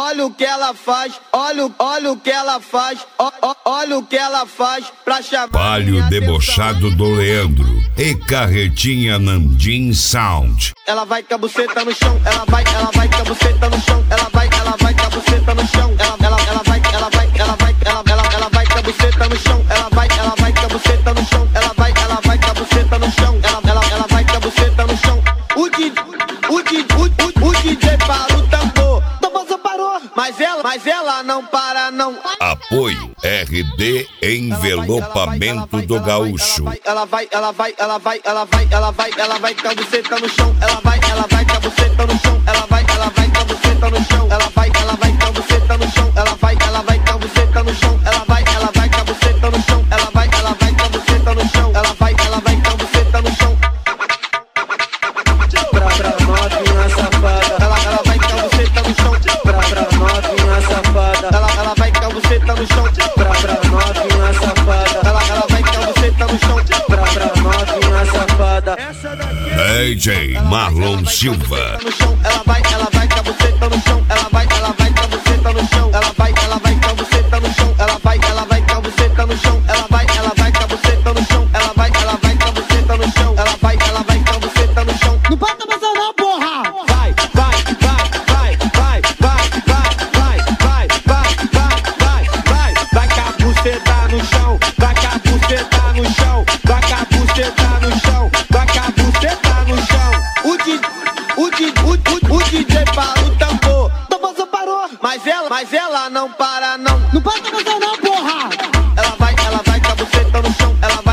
olha o que ela faz, olha o que ela faz, olha o que ela faz pra chamar. Palio debochado do Leandro e Carretinha Nandim Sound. Ela vai com a buceta no chão, ela vai com a buceta no chão, ela vai com a buceta no chão, ela vai com a buceta no chão, ela vai com a buceta no chão, ela vai com a buceta no chão, ela vai com a buceta no chão. O DJ para o tambor, Toboso parou, mas ela não para não. Apoio RD Envelopamento do Gaúcho. Ela vai com a buceta no chão, ela vai com a buceta no chão, ela vai com a buceta no chão, ela vai com a buceta no chão, ela vai com a buceta no chão, ela vai com a buceta no chão, ela vai com a buceta no chão, ela vai com a buceta no chão. Pra novinha safada, ela vai com a buceta no chão, pra novinha safada, ela vai com a buceta no chão, pra novinha safada, ela vai com a buceta no chão, pra novinha safada. DJ Marlon Silva. Ela vai com a buceta no chão, ela vai com a buceta no chão, ela vai com a buceta no chão, ela vai com a buceta no chão, ela vai com a buceta no chão, ela vai com a buceta no chão, ela vai com a buceta no chão. Não bota mais não, porra! Vai com a buceta no chão, vai com a buceta no chão, vai com a buceta no chão, vai com a buceta no chão. O DJ para o tambor, Toboso parou, mas ela não para não. Não bota mais não, porra! Ela vai com a buceta no chão, ela vai